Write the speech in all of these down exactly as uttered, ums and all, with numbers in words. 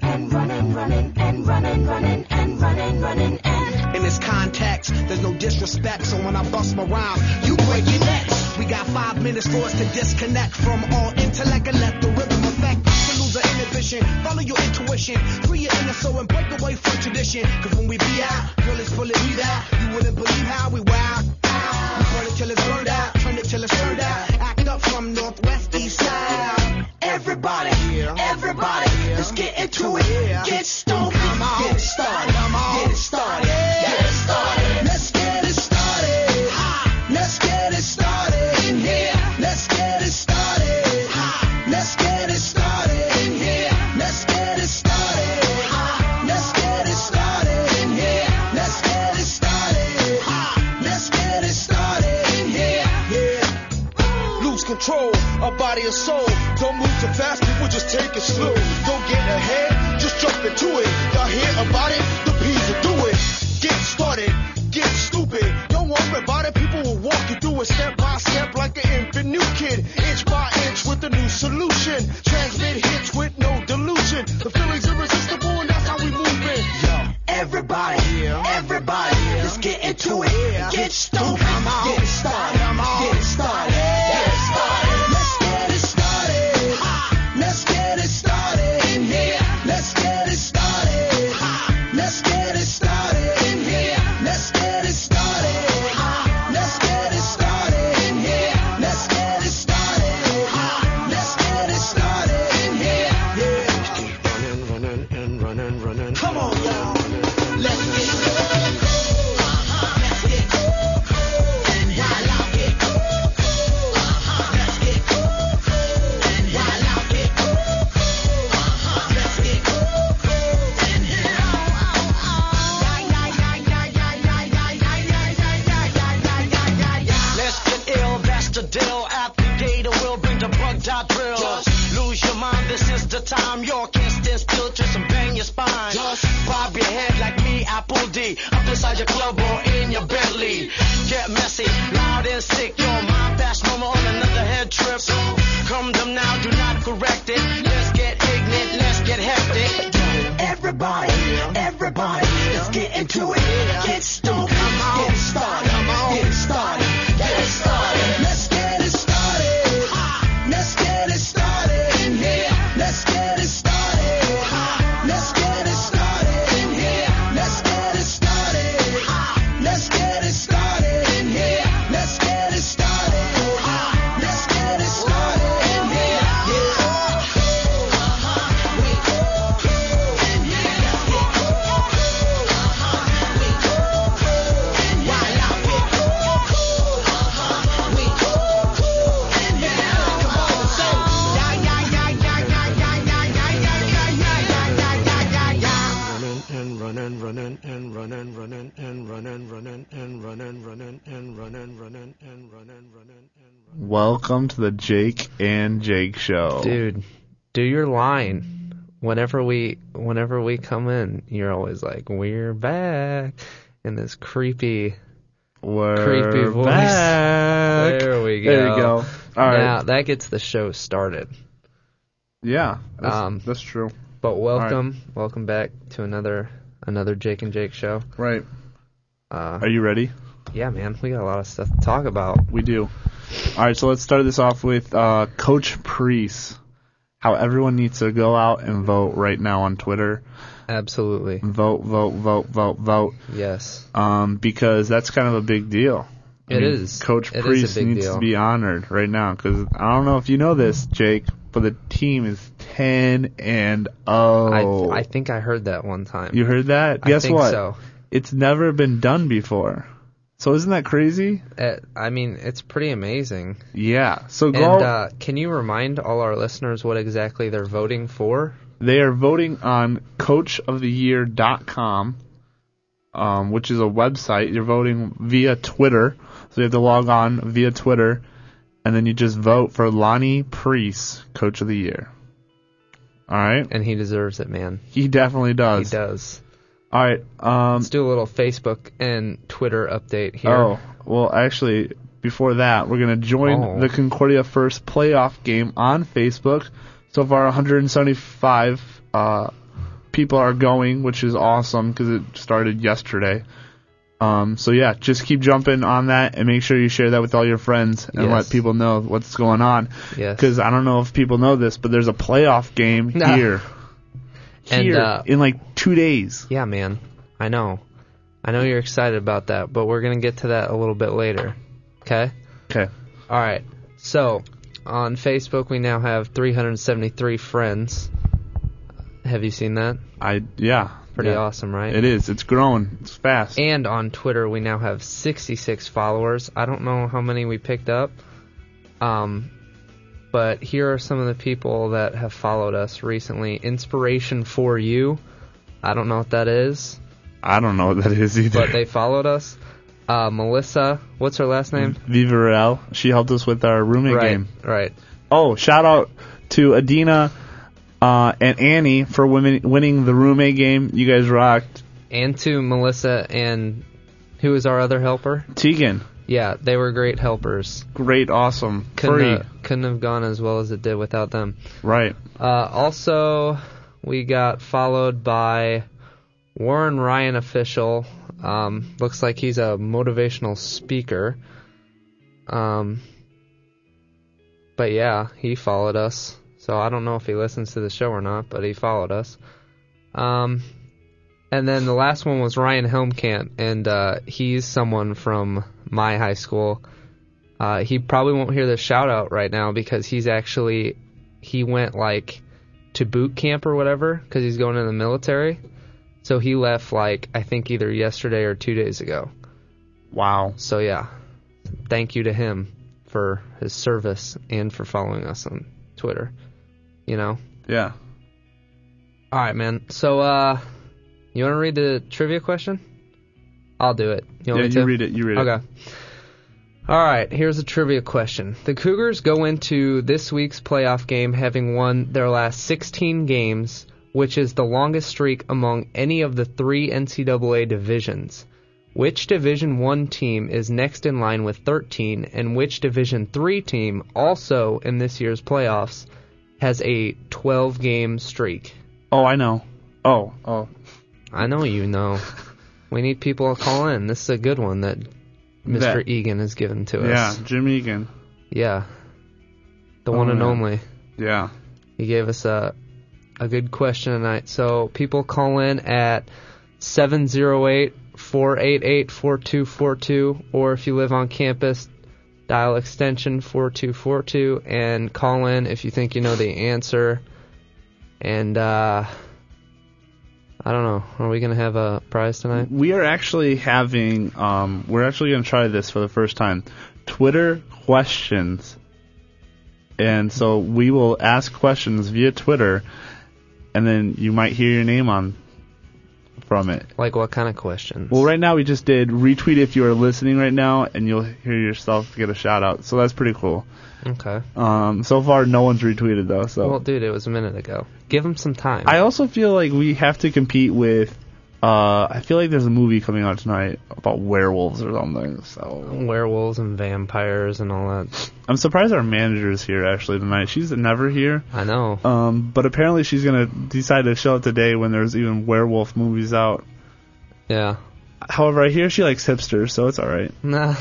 and running, running, and running, running, and running, running, and. In this context, there's no disrespect, so when I bust my rhyme, you break your necks. We got five minutes for us to disconnect from all intellect and let the rhythm affect. To lose our inhibition, follow your intuition, free your inner soul and break away from tradition. Cause when we be out, bullets bullet me out, you wouldn't believe how we wow. We burn it till it's burned out, turn it till it's turned out. Act up from northwest, east side. Everybody, everybody, let's get into it. Get stoked, get it started, get it started, get it started. Let's get it started. Let's get it started in here. Let's get it started. Let's get it started in here. Let's get it started. Let's get it started in here. Let's get it started. Let's get it started in here. Yeah. Lose control of body and soul. Don't move too fast, people just take it slow. Don't get ahead, just jump into it. Y'all hear about it? The P's will do it. Get started, get stupid. Don't worry about it, people will walk you through it step by step like an infant new kid. Inch by inch with a new solution. Transmit hits with no delusion. The feeling's irresistible and that's how we move it. Yo, everybody, everybody, let's get into it. Get stoked, get it started, get it started, get it started. Let's get it started. Let's get it started in here. Let's get it started. Let's get it started in here. Let's get it started. Let's get it started in here. Let's get it started. Let's get it started in here. Yeah. Running, running, and running, running. Come on, y'all. Let's get it. Let's get it. And while I get it. Let's get it. And while I get it. Let's get it. And let's get ill, that's the deal. Applicator will bring the bug dot drill. Just lose your mind, this is the time. You can't stand still, twist and bang your spine. Just bob your head like me, Apple D. Up inside your club or in your Bentley. Get messy, loud and sick. Your mind fast, normal on another head trip. So come them now, do not correct it. Let's get ignorant, let's get hectic. Everybody, everybody, let's get into it. Get stoked, get it started, get it started, get it started. Let's get it started. Let's get it started in here. Let's get it started. Let's get it started in here. Let's get it started. Let's get it started in here. Let's get it started. Let's get it started in here. Running, running, and running, running, and running, running, and running, running, and running, running, and running, running, and Welcome to the Jake and Jake Show. Dude, do your line. Whenever we whenever we come in, you're always like, "We're back," in this creepy, We're creepy voice. back. There we go. There you go. All right. Now that gets the show started. Yeah, that's, Um, that's true. But welcome, welcome back to another another Jake and Jake show. Right. Uh, Are you ready? yeah, man, we got a lot of stuff to talk about. We do. All right, so let's start this off with uh, Coach Priest. How everyone needs to go out and vote right now on Twitter. Absolutely. Vote, vote, vote, vote, vote. Yes. Um, because that's kind of a big deal. I It mean, is. Coach It is a Priest big needs deal. to be honored right now because I don't know if you know this, Jake, but the team is ten and oh. I I think I heard that one time. You heard that? I Guess think what? so. It's never been done before. So isn't that crazy? Uh, I mean, it's pretty amazing. Yeah. So go. And uh, can you remind all our listeners what exactly they're voting for? They are voting on coach of the year dot com, um, which is a website. You're voting via Twitter. So you have to log on via Twitter, and then you just vote for Lonnie Priest, Coach of the Year. All right? And he deserves it, man. He definitely does. He does. All right. Um, Let's do a little Facebook and Twitter update here. oh, well, actually, before that, we're going to join Oh. the Concordia First playoff game on Facebook. So far, one hundred seventy-five uh, people are going, which is awesome because it started yesterday. Um, so yeah, just keep jumping on that and make sure you share that with all your friends and Yes. let people know what's going on. Yes. Because I don't know if people know this, but there's a playoff game No. here. And, Here uh, in like two days. Yeah, man. I know. I know you're excited about that, but we're going to get to that a little bit later. Okay? Okay. All right. So, on Facebook, we now have three hundred seventy-three friends. Have you seen that? I yeah. Pretty yeah. awesome, right? It is. It's growing. It's fast. And on Twitter, we now have sixty-six followers. I don't know how many we picked up. Um, but here are some of the people that have followed us recently. Inspiration for You. I don't know what that is, I don't know what that is either. but they followed us. Uh, Melissa, what's her last name? Vivarel. She helped us with our roommate Right, game. right. Oh, shout out to Adina uh, and Annie for women, winning the roommate game. You guys rocked. And to Melissa and who is our other helper? Tegan. Yeah, they were great helpers. Great, awesome. Couldn't Free. have, couldn't have gone as well as it did without them. Right. Uh, also, we got followed by Warren Ryan Official. Um, looks like he's a motivational speaker. Um, but yeah, he followed us. So I don't know if he listens to the show or not, but he followed us. Um, and then the last one was Ryan Helmkamp, and uh, he's someone from my high school. Uh, he probably won't hear the shout out right now because he's actually, he went like to boot camp or whatever because he's going in the military. So he left like, I think either yesterday or two days ago. Wow. So yeah, thank you to him for his service and for following us on Twitter. You know? Yeah. All right, man. So, uh, you want to read the trivia question? I'll do it. You want Yeah, me to? you read it. You read it. Okay. All right, here's a trivia question. The Cougars go into this week's playoff game having won their last sixteen games, which is the longest streak among any of the three N C double A divisions. Which Division one team is next in line with thirteen, and which Division three team, also in this year's playoffs, has a twelve-game streak? Oh, I know. Oh, oh. I know you know. We need people to call in. This is a good one that Mister That- Egan has given to Yeah, us. Jim Egan. Yeah. The Oh, one and man. only. Yeah. He gave us a a good question tonight. So people call in at seven oh eight, four eight eight, four two four two, or if you live on campus, dial extension four two four two and call in if you think you know the answer. And uh, I don't know. Are we going to have a prize tonight? We are actually having, um, we're actually going to try this for the first time. Twitter questions. And so we will ask questions via Twitter, and then you might hear your name on from it. Like what kind of questions? Well, right now we just did retweet if you are listening right now, and you'll hear yourself get a shout out. So that's pretty cool. Okay. Um, so far, no one's retweeted though. So Well, dude, it was a minute ago. Give him some time. I also feel like we have to compete with. Uh, I feel like there's a movie coming out tonight about werewolves or something. So Werewolves and vampires and all that. I'm surprised our manager is here actually tonight. She's never here. I know. Um, but apparently she's gonna decide to show up today when there's even werewolf movies out. Yeah. However, I hear she likes hipsters, so it's all right. Nah.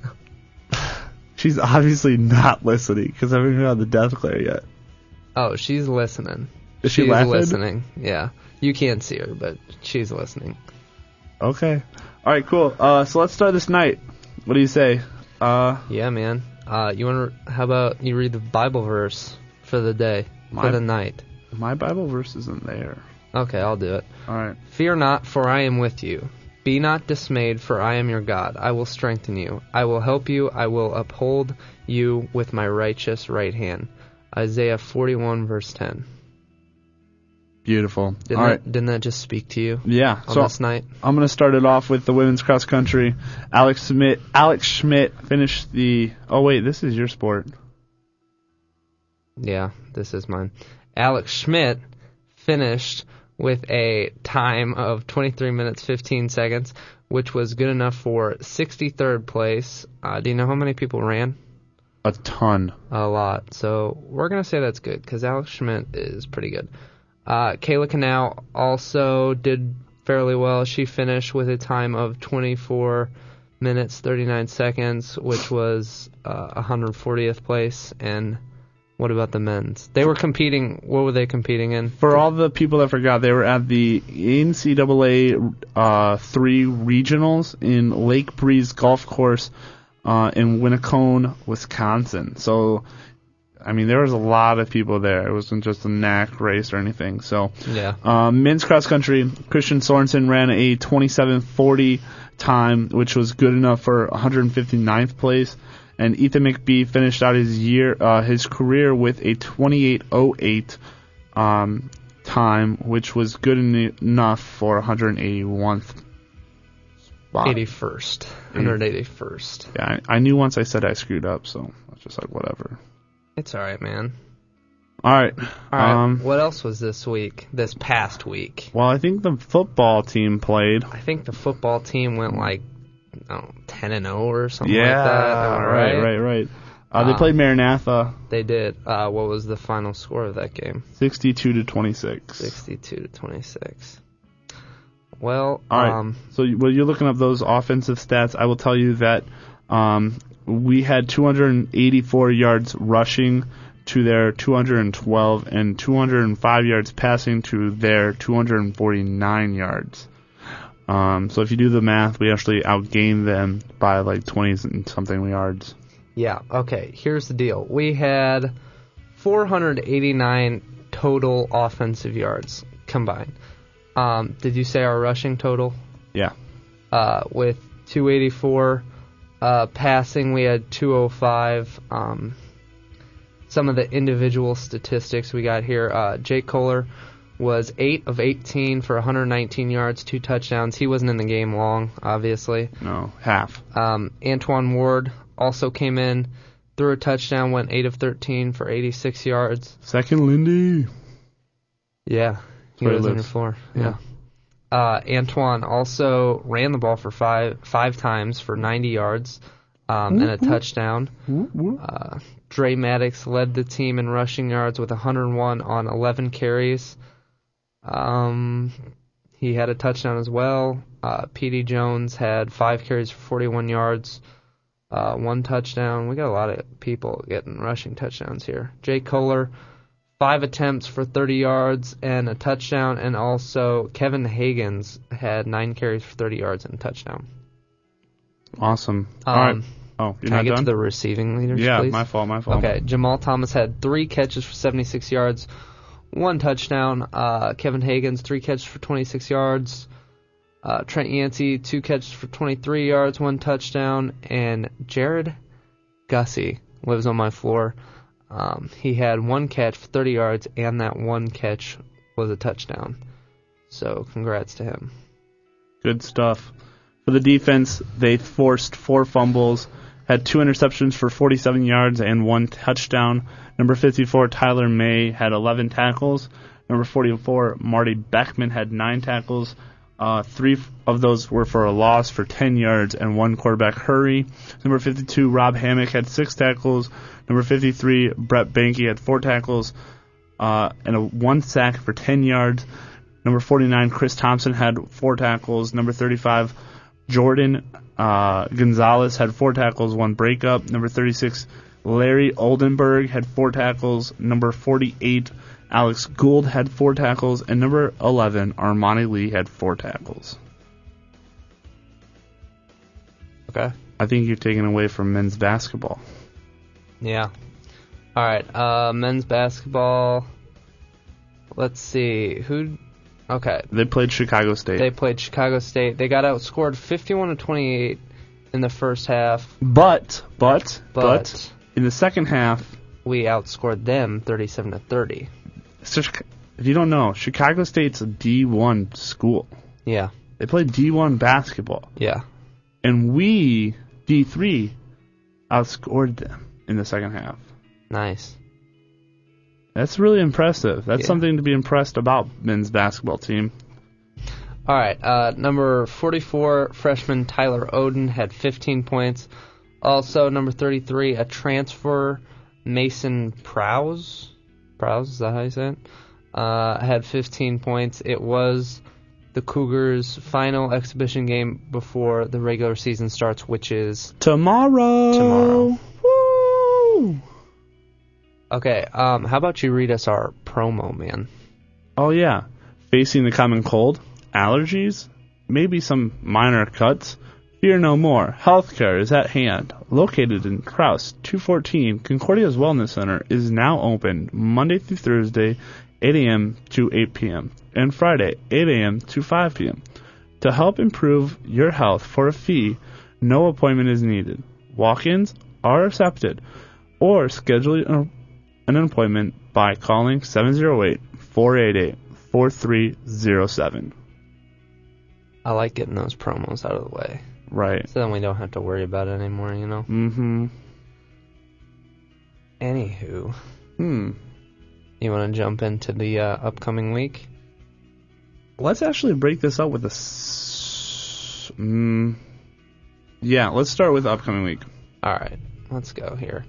She's obviously not listening because I haven't heard the death glare yet. Oh, she's listening. Is she she's laughing? listening. Yeah. You can't see her, but she's listening. Okay. All right, cool. Uh, so let's start this night. What do you say? Uh, Yeah, man. Uh, you want to? How about you read the Bible verse for the day, My- for the night? my Bible verse isn't there. Okay, I'll do it. All right. Fear not, for I am with you. Be not dismayed, for I am your God. I will strengthen you. I will help you. I will uphold you with my righteous right hand. Isaiah forty-one, verse ten. Beautiful. Didn't All that, right. didn't that just speak to you Yeah. on So this night? I'm gonna start it off with the women's cross country. Alex Schmidt. Alex Schmidt finished the. Oh wait, this is your sport. Yeah, this is mine. Alex Schmidt finished with a time of twenty-three minutes, fifteen seconds, which was good enough for sixty-third place. Uh, do you know how many people ran? A ton. A lot. So we're going to say that's good because Alex Schmidt is pretty good. Uh, Kayla Canal also did fairly well. She finished with a time of twenty-four minutes, thirty-nine seconds, which was uh, one hundred fortieth place. And what about the men's? They were competing. What were they competing in? For all the people that forgot, they were at the N C double A uh, three regionals in Lake Breeze Golf Course uh, in Winnacone, Wisconsin. So, I mean, there was a lot of people there. It wasn't just a N A C race or anything. So, Yeah. um, men's cross country, Christian Sorensen ran a twenty-seven forty time, which was good enough for one hundred fifty-ninth place. And Ethan McBee finished out his year, uh, his career with a twenty-eight oh eight um, time, which was good en- enough for one hundred eighty-first spot. eighty-first. one hundred eighty-first. Yeah, I, I knew once I said I screwed up, so I was just like, whatever. It's all right, man. All right. All right. Um, What else was this week? This past week? well, I think the football team played. I think the football team went like oh, ten and oh or something Yeah, like that. Am I right, right, right, right. Uh, they Um, played Maranatha, They did. Uh, what was the final score of that game? sixty-two to twenty-six. sixty-two to twenty-six. Well, All right. um, So you- while you're looking up those offensive stats, I will tell you that um, we had two hundred eighty-four yards rushing to their two hundred twelve and two hundred five yards passing to their two hundred forty-nine yards. Um, so if you do the math, we actually outgained them by like twenty and something yards. yeah, okay, here's the deal. We had four hundred eighty-nine total offensive yards combined. Um, did you say our rushing total? Yeah. Uh, with two eighty-four uh, passing, we had two oh five. Um, some of the individual statistics we got here. Uh, Jake Kohler was eight of eighteen for one hundred nineteen yards, two touchdowns. He wasn't in the game long, obviously. No, half. Um, Antoine Ward also came in, threw a touchdown, went eight of thirteen for eighty-six yards. Second Lindy. Yeah, he where he was on your lives. floor. Yeah. Yeah. Uh, Antoine also ran the ball for five five times for ninety yards um, and a touchdown. Uh, Dre Maddox led the team in rushing yards with one hundred one on eleven carries. Um, he had a touchdown as well. Uh, P D Jones had five carries for forty-one yards, uh, one touchdown. We got a lot of people getting rushing touchdowns here. Jake Kohler, five attempts for thirty yards and a touchdown, and also Kevin Higgins had nine carries for thirty yards and a touchdown. Awesome. Um, All right. Oh, you're Can I not get done? to the receiving leaders, yeah, please? my fault, my fault. Okay, Jamal Thomas had three catches for seventy-six yards, one touchdown. Uh, Kevin Higgins, three catches for twenty-six yards. Uh, Trent Yancey, two catches for twenty-three yards, one touchdown. And Jared Gussie lives on my floor. Um, he had one catch for thirty yards, and that one catch was a touchdown. So congrats to him. Good stuff. For the defense, they forced four fumbles, had two interceptions for forty-seven yards and one touchdown. Number fifty-four, Tyler May, had eleven tackles. Number forty-four, Marty Beckman, had nine tackles. Uh, three of those were for a loss for ten yards and one quarterback hurry. Number fifty-two, Rob Hammock, had six tackles. Number fifty-three, Brett Banky, had four tackles uh, and a one sack for ten yards. Number forty-nine, Chris Thompson, had four tackles. Number thirty-five, Jordan uh, Gonzalez, had four tackles, one breakup. Number thirty-six, Larry Oldenburg, had four tackles. Number forty-eight, Alex Gould, had four tackles. And number eleven, Armani Lee, had four tackles. Okay. I think you're taking away from men's basketball. Yeah. All right. Uh, men's basketball. Let's see. Who? Okay. They played Chicago State. They played Chicago State. They got outscored fifty-one to twenty-eight in the first half, but, but, but, but, in the second half, we outscored them thirty-seven to thirty. so Chi- if you don't know, Chicago State's a D one school. Yeah. They play D one basketball. Yeah. And we, D three, outscored them in the second half. Nice. That's really impressive. That's Yeah. something to be impressed about men's basketball team. All right. Uh, number forty-four, freshman Tyler Oden had fifteen points. Also, number thirty-three, a transfer, Mason Prowse. Prowse, is that how you say it? uh, had fifteen points. It was the Cougars' final exhibition game before the regular season starts, which is Tomorrow. tomorrow. Woo! Okay, um, how about you read us our promo, man? Oh, yeah. Facing the common cold, allergies, maybe some minor cuts. Fear no more. Healthcare is at hand. Located in Krause, two fourteen, Concordia's Wellness Center is now open Monday through Thursday, eight a.m. to eight p.m. and Friday, eight a.m. to five p.m. To help improve your health for a fee, no appointment is needed. Walk-ins are accepted, or schedule an appointment by calling seven oh eight, four eight eight, four three oh seven. I like getting those promos out of the way. Right. So then we don't have to worry about it anymore, you know? Mm-hmm. Anywho, Hmm. you want to jump into the uh, upcoming week? Let's actually break this up with a... S- mm, yeah, let's start with the upcoming week. All right, let's go here.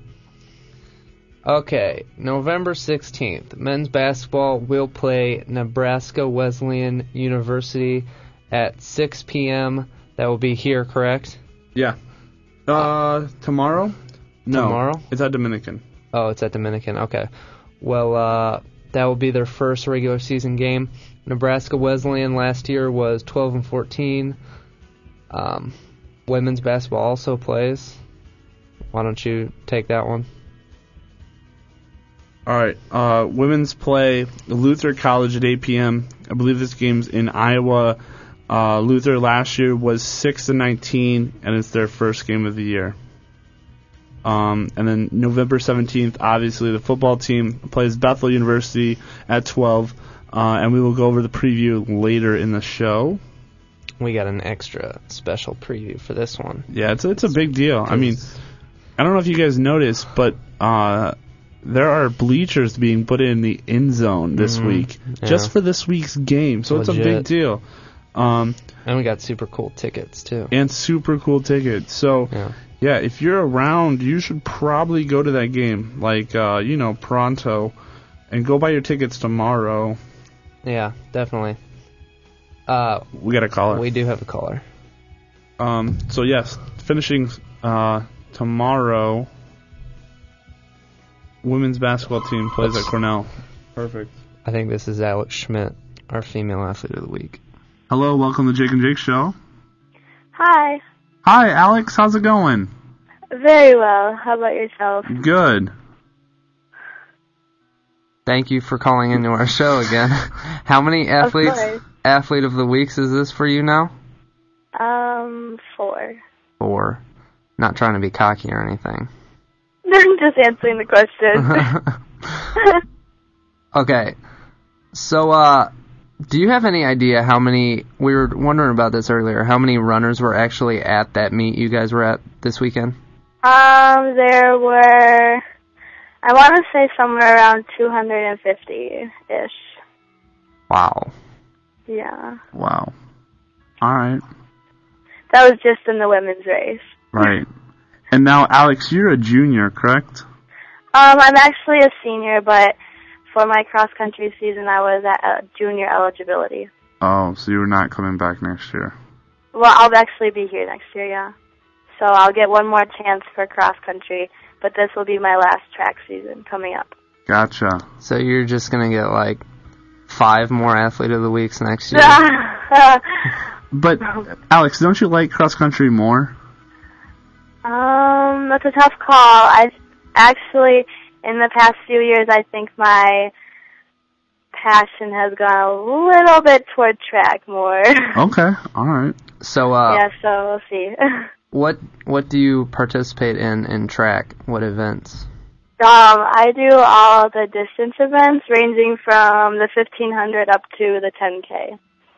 Okay, November sixteenth, men's basketball will play Nebraska Wesleyan University at six p.m. That will be here, correct? Yeah. Uh, tomorrow? No. Tomorrow? It's at Dominican. Oh, it's at Dominican. Okay. Well, uh, that will be their first regular season game. Nebraska Wesleyan last year was twelve and fourteen. Um, women's basketball also plays. Why don't you take that one? All right. Uh, women's play Luther College at eight p.m. I believe this game's in Iowa. Uh, Luther last year was six and nineteen, and it's their first game of the year. Um, and then November seventeenth, obviously the football team plays Bethel University at twelve, uh, and we will go over the preview later in the show. We got an extra special preview for this one. Yeah, it's it's a big deal. I mean, I don't know if you guys noticed, but uh, there are bleachers being put in the end zone this Mhm, week yeah. just for this week's game, so it's a Legit. big deal. Um, And we got super cool tickets, too. and super cool tickets. So, Yeah. yeah, if you're around, you should probably go to that game, like, uh, you know, pronto, and go buy your tickets tomorrow. Yeah, definitely. Uh, We got a caller. we do have a caller. Um, so, yes, finishing uh, tomorrow, women's basketball team plays at Cornell. Perfect. I think this is Alex Schmidt, our female athlete of the week. Hello, welcome to Jake and Jake Show. Hi. Hi, Alex. How's it going? Very well. How about yourself? Good. Thank you for calling into our show again. How many athletes, course. athlete of the weeks is this for you now? Um, four. Four. Not trying to be cocky or anything. I'm just answering the question. Okay. So, uh, do you have any idea how many, we were wondering about this earlier, how many runners were actually at that meet you guys were at this weekend? um, there were, I want to say somewhere around two hundred fifty-ish. Wow. Yeah. Wow. All right. That was just in the women's race. Right. And now, Alex, you're a junior, correct? Um, I'm actually a senior, but for my cross-country season, I was at uh, junior eligibility. Oh, so you're not coming back next year. Well, I'll actually be here next year, yeah. So I'll get one more chance for cross-country, but this will be my last track season coming up. Gotcha. So you're just going to get like five more athlete of the weeks next year? But, Alex, don't you like cross-country more? Um, that's a tough call. I actually, in the past few years, I think my passion has gone a little bit toward track more. Okay, all right. So, uh, Yeah, so we'll see. what what do you participate in in track? What events? um, I do all the distance events, ranging from the fifteen hundred up to the ten K.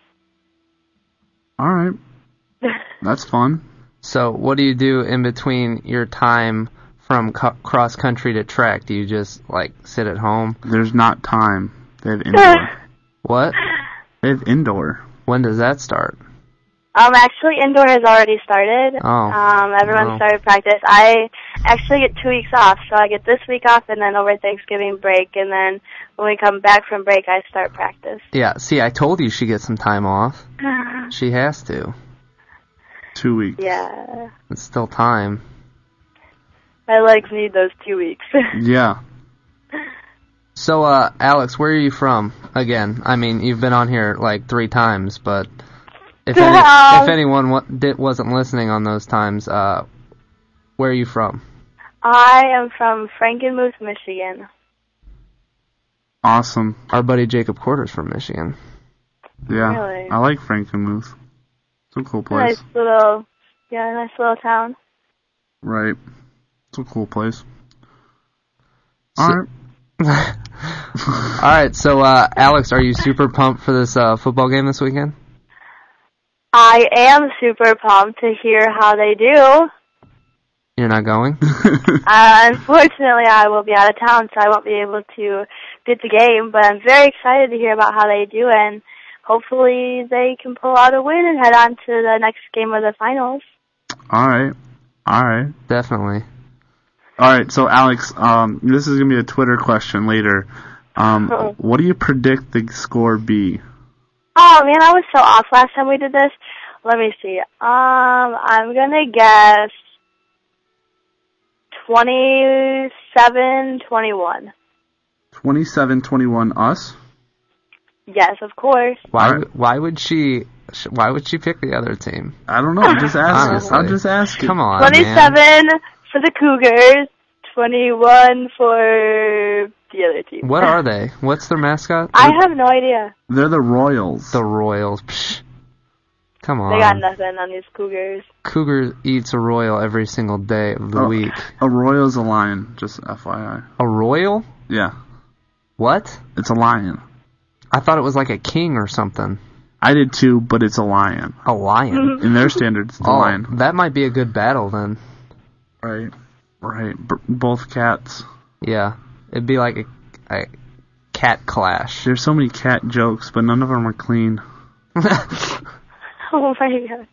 All right. That's fun. So, what do you do in between your time from co- cross country to track? Do you just like sit at home? There's not time. They have indoor. What? They have indoor. When does that start? Um, actually, indoor has already started. Oh. Um, everyone Oh. started practice. I actually get two weeks off. So I get this week off, and then over Thanksgiving break, and then when we come back from break, I start practice. Yeah, see, I told you she gets some time off. She has to. Two weeks. Yeah. It's still time. My legs need those two weeks. Yeah. So, uh, Alex, where are you from? Again, I mean, you've been on here like three times, but if any, Um, if anyone wa- did, wasn't listening on those times, uh, where are you from? I am from Frankenmuth, Michigan. Awesome. Our buddy Jacob Quarter's from Michigan. Yeah. Really? I like Frankenmuth. It's a cool place. Nice little, yeah, nice little town. Right. It's a cool place. So- Alright. All right, so uh, Alex, are you super pumped for this uh, football game this weekend? I am super pumped to hear how they do. You're not going? Uh, unfortunately, I will be out of town, so I won't be able to get the game, but I'm very excited to hear about how they do, and hopefully they can pull out a win and head on to the next game of the finals. Alright. Alright. Definitely. Alright, so Alex, um, this is going to be a Twitter question later. Um, Uh-oh. what do you predict the score be? Oh, man, I was so off last time we did this. Let me see. Um, I'm going to guess twenty-seven twenty-one. twenty-seven twenty-one us? Yes, of course. Why? All right. w Why would she? sh- Why would she pick the other team? I don't know. I'm just asking. Honestly. I'm just asking. Come on, man. twenty-seven for the Cougars, twenty-one for the other team. What are they? What's their mascot? I have no idea. They're the Royals. The Royals. Psh. Come on. They got nothing on these Cougars. Cougar eats a Royal every single day of the Oh, week. A Royal's a lion, just F Y I. A Royal? Yeah, What? it's a lion. I thought it was like a king or something. I did too, but it's a lion. A lion. In their standards, it's a Oh, lion. that might be a good battle then. Right. Right. B- both cats. Yeah. It'd be like a, a cat clash. There's so many cat jokes, but none of them are clean. Oh my god.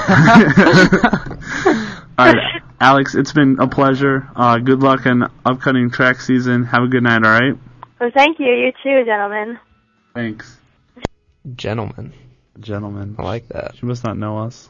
All right, Alex, it's been a pleasure. Uh, good luck in upcoming track season. Have a good night, all right? Well, thank you. You too, gentlemen. Thanks. Gentlemen. Gentlemen. I like that. She must not know us.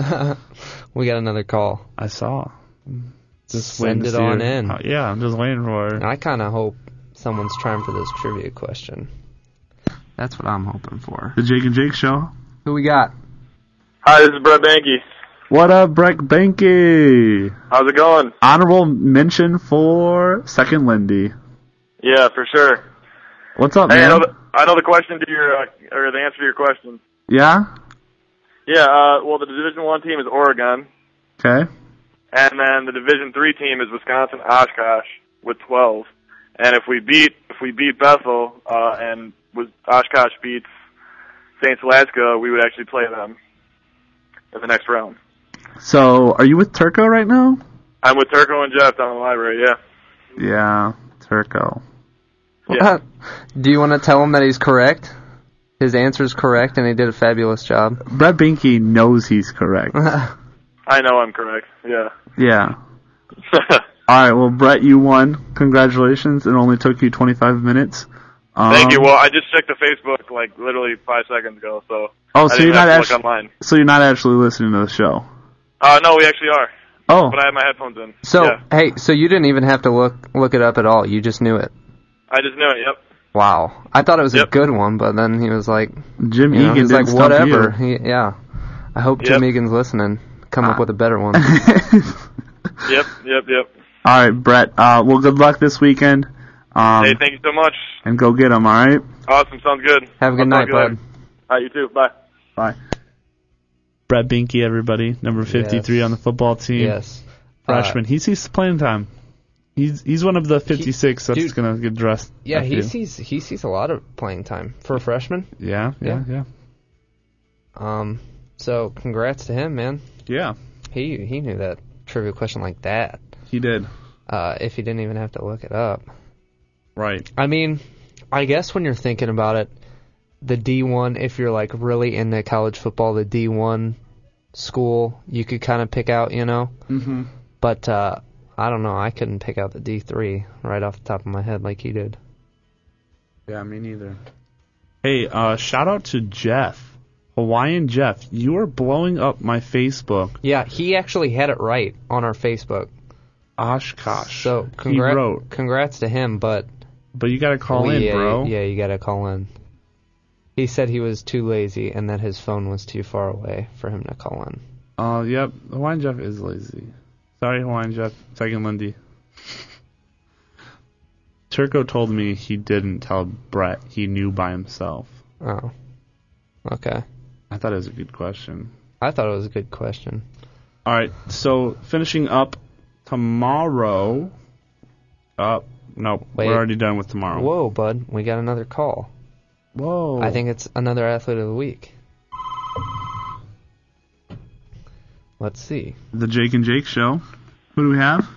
We got another call. I saw. Just Send waiting to it see on her. in. Oh, yeah, I'm just waiting for her. I kind of hope someone's trying for this trivia question. That's what I'm hoping for. The Jake and Jake Show. Who we got? Hi, this is Brett Banky. What up, Breck Banky? How's it going? Honorable mention for Second Lindy. Yeah, for sure. What's up, Hey, I man? know, the, I know the question to your, uh, or the answer to your question. Yeah? Yeah, uh, well, the Division One team is Oregon, Okay. and then the Division Three team is Wisconsin Oshkosh with twelve. And if we beat, if we beat Bethel, uh, and was Oshkosh beats Saint Scholastica, we would actually play them in the next round. So, are you with Turco right now? I'm with Turco and Jeff down in the library. Yeah. Yeah, Turco. Yeah. Do you want to tell him that he's correct? His answer's correct, and he did a fabulous job. Brett Binky knows he's correct. I know I'm correct. Yeah. Yeah. Alright, well, Brett, you won. Congratulations. It only took you twenty-five minutes. Um, Thank you. Well, I just checked the Facebook like literally five seconds ago, so Oh, I so didn't you're not have to actually look online. so you're not actually listening to the show. Uh, no, we actually are, Oh, but I have my headphones in. So, yeah. hey, so you didn't even have to look look it up at all. You just knew it. I just knew it. Yep. Wow. I thought it was a Yep. good one, but then he was like, Jim you know, Egan he's didn't like, stump whatever. you. He, yeah. I hope Jim Yep. Egan's listening. Come up Ah. with a better one. Yep. Yep. Yep. All right, Brett. Uh, well, good luck this weekend. Um, Hey, thank you so much. and go get them. All right. Awesome. Sounds good. Have a good I'll night, talk to you later. bud. All right. You too. Bye. Bye. Brett Binky, everybody, number fifty-three Yes. on the football team. Yes. Freshman. he sees playing time. He's he's one of the fifty-six that's dude, gonna get dressed. Yeah, I he feel. sees he sees a lot of playing time for a freshman. Yeah, yeah, yeah, Um, so congrats to him, man. yeah. He he knew that trivia question like that. He did. Uh, if he didn't even have to look it up. Right. I mean, I guess when you're thinking about it, the D one, if you're like really into college football, the D one school you could kind of pick out, you know. Mm-hmm. But uh, I don't know. I couldn't pick out the D three right off the top of my head like he did. Yeah, me neither. Hey, uh, shout out to Jeff. Hawaiian Jeff. You are blowing up my Facebook. Yeah, he actually had it right on our Facebook. Oshkosh. So, he congrats, wrote. congrats to him, but... But you gotta call we, in, yeah, bro. Yeah, you gotta call in. He said he was too lazy and that his phone was too far away for him to call in. Oh, uh, yep. Hawaiian Jeff is lazy. Sorry, Hawaiian Jeff. Second Lindy. Turco told me he didn't tell Brett he knew by himself. Oh. Okay. I thought it was a good question. I thought it was a good question. All right, so finishing up tomorrow. Uh, no, Wait. we're already done with tomorrow. Whoa, bud. We got another call. Whoa. I think it's another athlete of the week. Let's see. The Jake and Jake Show. Who do we have?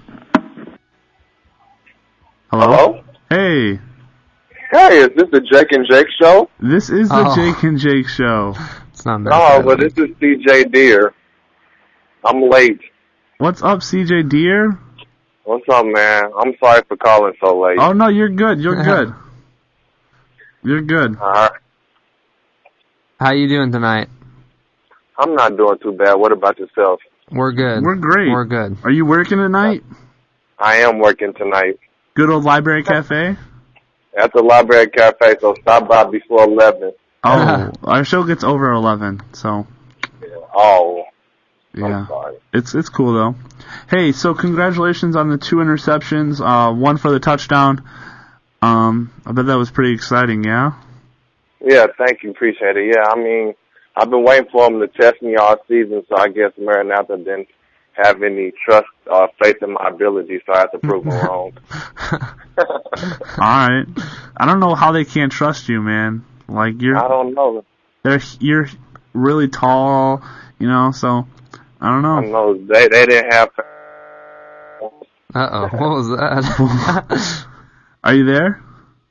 Hello? Hello? Hey, Hey, is this the Jake and Jake show? this is the Oh. Jake and Jake Show. It's not No, that but this is C J Deere. I'm late. What's up, C J Deere? What's up, man? I'm sorry for calling so late. Oh, no, you're good. You're good. You're good. All right. How you doing tonight? I'm not doing too bad. What about yourself? We're good. We're great. We're good. Are you working tonight? I am working tonight Good old Library Cafe? at the Library Cafe, so stop by before eleven. Oh, our show gets over eleven, so Oh, yeah. I'm sorry. It's it's cool though. Hey, so congratulations on the two interceptions, uh, one for the touchdown. Um, I bet that was pretty exciting, yeah? Yeah, thank you. Appreciate it. Yeah, I mean, I've been waiting for them to test me all season, so I guess Maranatha didn't have any trust or faith in my ability, so I have to prove them wrong. Alright. I don't know how they can't trust you, man. Like, you're, I don't know. they're, you're really tall, you know, so, I don't I know. know they they didn't have. Uh-oh. What was that? Are you there?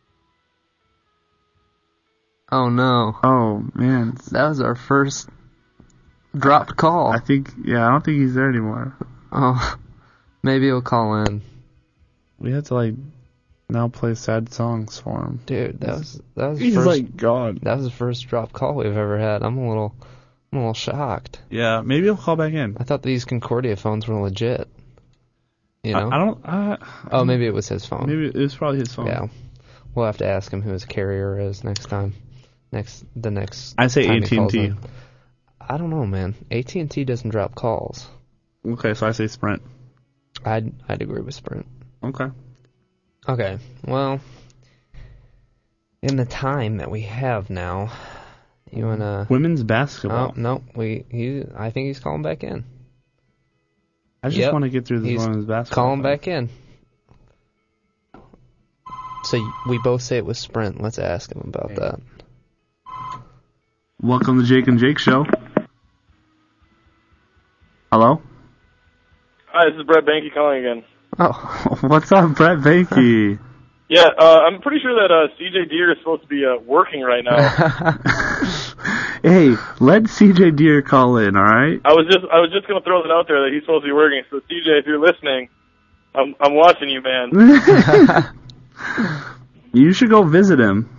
Oh, no. Oh, man. That was our first dropped call. I think, yeah, I don't think he's there anymore. Oh, maybe he'll call in. We have to, like, now play sad songs for him. Dude, that was that was the He's first, like, God. that was the first drop call we've ever had. I'm a little I'm a little shocked. Yeah, maybe he'll call back in. I thought these Concordia phones were legit. You know? I, I don't, I, oh, maybe it was his phone. maybe it was probably his phone. Yeah. We'll have to ask him who his carrier is next time. Next the next I say time A he T and calls T. in. I don't know, man. A T and T doesn't drop calls. Okay, so I say Sprint. I'd I'd agree with Sprint. Okay. Okay. Well, in the time that we have now, you wanna Women's basketball. Oh, no, we he I think he's calling back in. I just Yep. want to get through this He's women's basketball. Call him back in. So y- we both say it was Sprint. Let's ask him about that. Welcome to Jake and Jake Show. Hello? Hi, this is Brett Banky calling again. Oh, What's up, Brett Bakey? Yeah, uh, I'm pretty sure that uh, C J Deere is supposed to be uh, working right now. Hey, let C J Deere call in, alright? I was just I was just gonna throw that out there that he's supposed to be working. So C J, if you're listening, I'm I'm watching you, man. You should go visit him.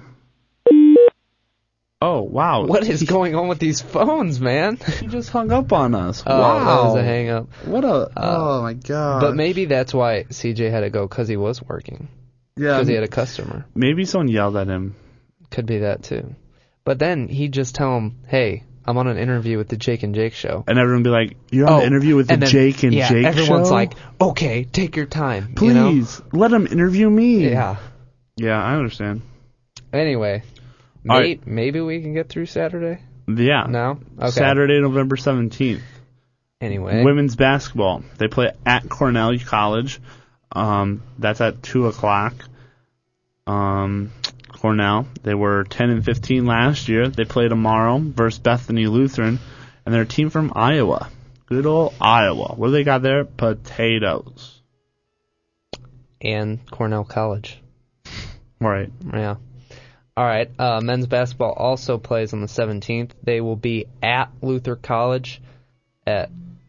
Oh, wow. what is going on with these phones, man? He just hung up on us. Oh, wow. that was a hang up. What a... oh, my God. But maybe that's why C J had to go, because he was working. yeah, Because he had a customer. maybe someone yelled at him. Could be that, too. But then he'd just tell him, hey, I'm on an interview with the Jake and Jake Show. And everyone would be like, you're on Oh, an interview with the and then- Jake and yeah, Jake everyone's Show? like, okay, take your time. Please, You know? let him interview me. Yeah. Yeah, I understand. Anyway, All may, right. maybe we can get through Saturday? Yeah. No? Okay. Saturday, November seventeenth. Anyway. Women's basketball. They play at Cornell College. Um, that's at two o'clock. Um, Cornell. They were ten and fifteen last year. They play tomorrow versus Bethany Lutheran, and they're a team from Iowa. Good old Iowa. What do they got there? Potatoes. And Cornell College. Right. Yeah. All right. Uh, men's basketball also plays on the seventeenth. They will be at Luther College at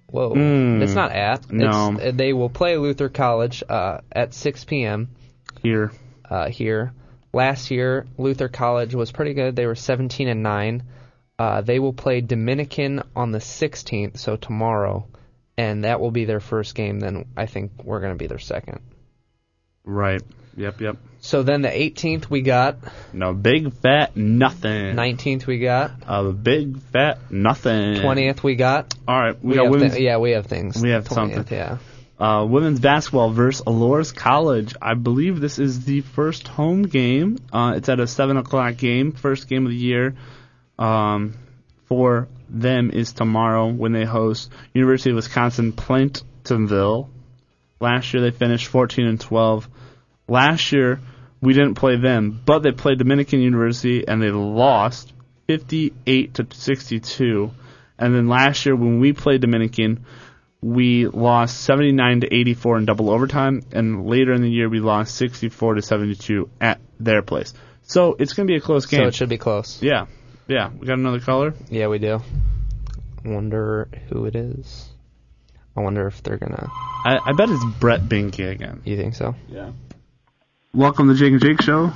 Whoa. Mm. It's not at. No. It's, they will play Luther College uh, at six p.m. Here. Uh, here. Last year, Luther College was pretty good. They were seventeen and nine. Uh, they will play Dominican on the sixteenth, so tomorrow, and that will be their first game. Then I think we're going to be their second. Right. Yep, yep. So then the eighteenth we got. No, big fat nothing. nineteenth we got. A big fat nothing. twentieth we got. All right, we, We got have women's. thi- yeah, we have things. We have twentieth, something. Yeah. Uh, women's basketball versus Allures College. I believe this is the first home game. Uh, it's at a seven o'clock game, first game of the year. Um, for them is tomorrow when they host University of Wisconsin Plaintonville. Last year they finished fourteen and twelve. Last year we didn't play them, but they played Dominican University and they lost fifty-eight to sixty-two. And then last year when we played Dominican, we lost seventy-nine to eighty-four in double overtime, and later in the year we lost sixty-four to seventy-two at their place. So it's going to be a close game. So it should be close. Yeah. Yeah. We got another caller? Yeah, we do. Wonder who it is. I wonder if they're going to... I, I bet it's Brett Binky again. You think so? Yeah. Welcome to Jake and Jake Show.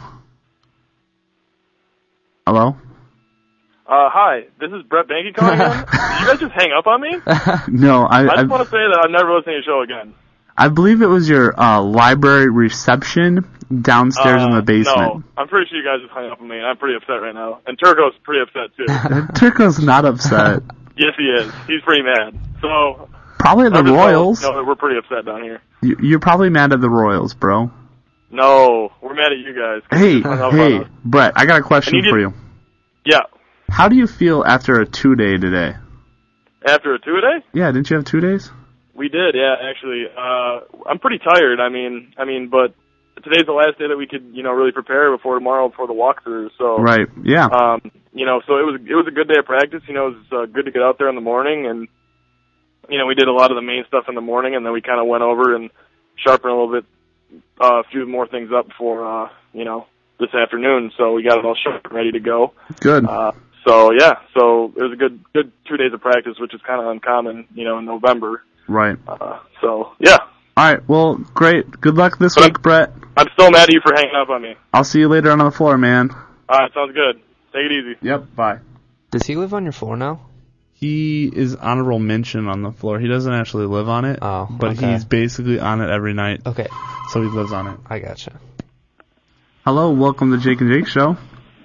Hello? Uh, hi, this is Brett Banky calling in. Did you guys just hang up on me? No, I I just I, want to say that I'm never listening to the show again. I believe it was your uh, library reception downstairs in Uh, the basement. No, I'm pretty sure you guys just hung up on me, and I'm pretty upset right now. And Turco's pretty upset, too. Turco's not upset. Yes, he is. He's pretty mad. So, Probably the I'm just Royals. No, that we're pretty upset down here. You, you're probably mad at the Royals, bro. No, we're mad at you guys. 'cause you Hey, just hung up hey, on us. Brett, I got a question And you for did- you. Yeah. How do you feel after a two-day today? After a two-a-day? Yeah, didn't you have two days? We did, yeah, actually. Uh, I'm pretty tired. I mean, I mean, but today's the last day that we could, you know, really prepare before tomorrow for the walkthrough. So, Right, yeah. um, you know, so it was it was a good day of practice. You know, it was uh, good to get out there in the morning, and you know, we did a lot of the main stuff in the morning, and then we kind of went over and sharpened a little bit, uh, a few more things up for, uh, you know, this afternoon. So we got it all sharp and ready to go. Good. Uh, so yeah, so it was a good good two days of practice, which is kind of uncommon, you know, in November. Right. Uh, so yeah. All right, well, great. Good luck this But week, Brett. I'm still mad at you for hanging up on me. I'll see you later on the floor, man. All right, sounds good. Take it easy. Yep, bye. Does he live on your floor now? He is honorable mention on the floor. He doesn't actually live on it, Oh, but okay. he's basically on it every night, Okay, so he lives on it. I gotcha. Hello, welcome to Jake and Jake Show.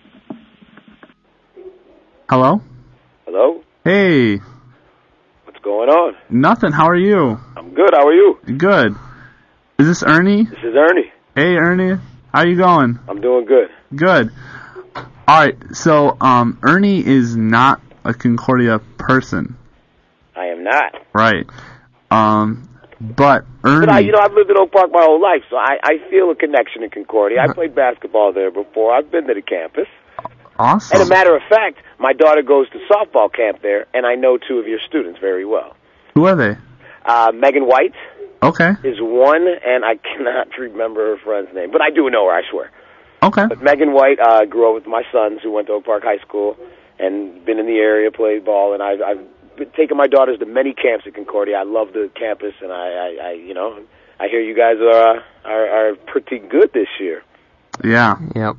Hello? Hello? Hey, What's going on? nothing. How are you? I'm good. How are you? Good. Is this Ernie? This is Ernie. Hey, Ernie. How you going? I'm doing good. Good. All right, so um, Ernie is not a Concordia person, I am not. right? Um, but Ernie. But I, you know, I've lived in Oak Park my whole life, so I, I feel a connection in Concordia. I played basketball there before. I've been to the campus. awesome. And a matter of fact, my daughter goes to softball camp there, and I know two of your students very well. Who are they? Uh, Megan White Okay. is one, and I cannot remember her friend's name, but I do know her, I swear. Okay. But Megan White uh, grew up with my sons who went to Oak Park High School and been in the area, played ball, and I've, I've been taking my daughters to many camps at Concordia. I love the campus, and I, I, I you know, I hear you guys are, uh, are are pretty good this year. Yeah. Yep.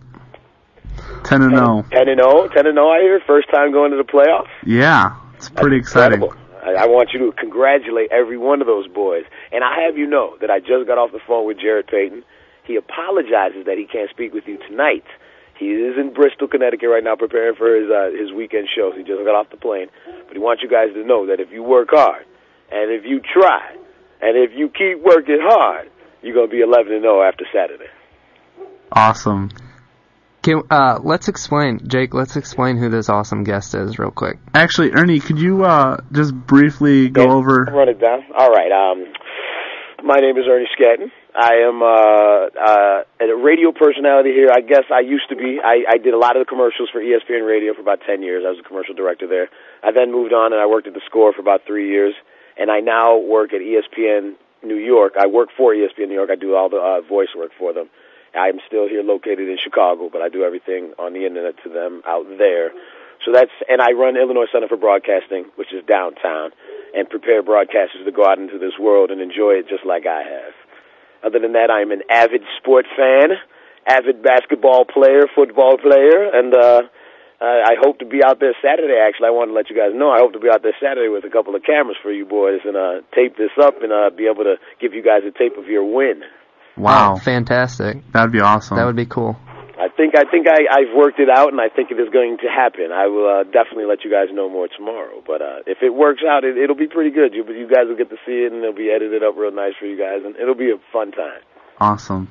Ten and zero. Ten and zero, ten and zero. I hear first time going to the playoffs. Yeah. It's pretty That's exciting. incredible. I, I want you to congratulate every one of those boys. And I have you know that I just got off the phone with Jared Payton. He apologizes that he can't speak with you tonight. He is in Bristol, Connecticut right now preparing for his uh, his weekend shows. He just got off the plane. But he wants you guys to know that if you work hard, and if you try, and if you keep working hard, you're going to be eleven and oh after Saturday. Awesome. Can, uh, let's explain, Jake, let's explain who this awesome guest is real quick. Actually, Ernie, could you uh, just briefly go Okay, over... I'll run it down. All right. Um, my name is Ernie Scatton. I am uh, uh, a radio personality here. I guess I used to be. I, I did a lot of the commercials for E S P N Radio for about ten years. I was a commercial director there. I then moved on and I worked at the Score for about three years. And I now work at E S P N New York. I work for E S P N New York. I do all the uh, voice work for them. I'm still here located in Chicago, but I do everything on the internet to them out there. So that's, and I run Illinois Center for Broadcasting, which is downtown, and prepare broadcasters to go out into this world and enjoy it just like I have. Other than that, I'm an avid sport fan, avid basketball player, football player, and uh, I hope to be out there Saturday. Actually, I want to let you guys know I hope to be out there Saturday with a couple of cameras for you boys and uh, tape this up and uh, be able to give you guys a tape of your win. Wow. Oh, fantastic. That'd be awesome. That would be cool. I think I think I, I've worked it out, and I think it is going to happen. I will uh, definitely let you guys know more tomorrow. But uh, if it works out, it, it'll be pretty good. You, you guys will get to see it, and it'll be edited up real nice for you guys, and it'll be a fun time. Awesome.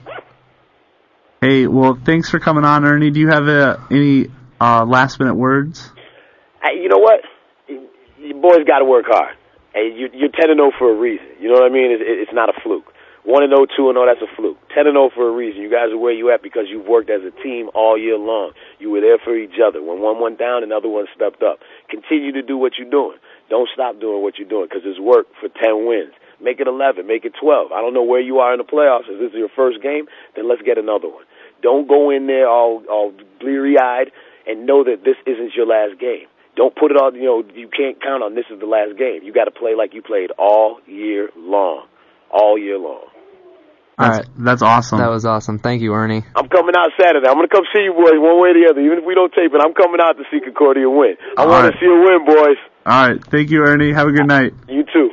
Hey, well, thanks for coming on, Ernie. Do you have uh, any uh, last-minute words? Hey, you know what? You, you boys got to work hard. Hey, you, you're ten and oh for a reason. You know what I mean? It, it, it's not a fluke. one and oh, two and oh, that's a fluke. ten and oh for a reason. You guys are where you at because you've worked as a team all year long. You were there for each other. When one went down, another one stepped up. Continue to do what you're doing. Don't stop doing what you're doing because it's work for ten wins. Make it eleven. Make it twelve. I don't know where you are in the playoffs. If this is your first game, then let's get another one. Don't go in there all, all bleary-eyed and know that this isn't your last game. Don't put it all, you know, you can't count on this is the last game. You got to play like you played all year long. All year long. All right, that's awesome. That was awesome. Thank you, Ernie. I'm coming out Saturday. I'm going to come see you boys one way or the other. Even if we don't tape it, I'm coming out to see Concordia win. I All want right. to see a win, boys. All right, thank you, Ernie. Have a good night. You too.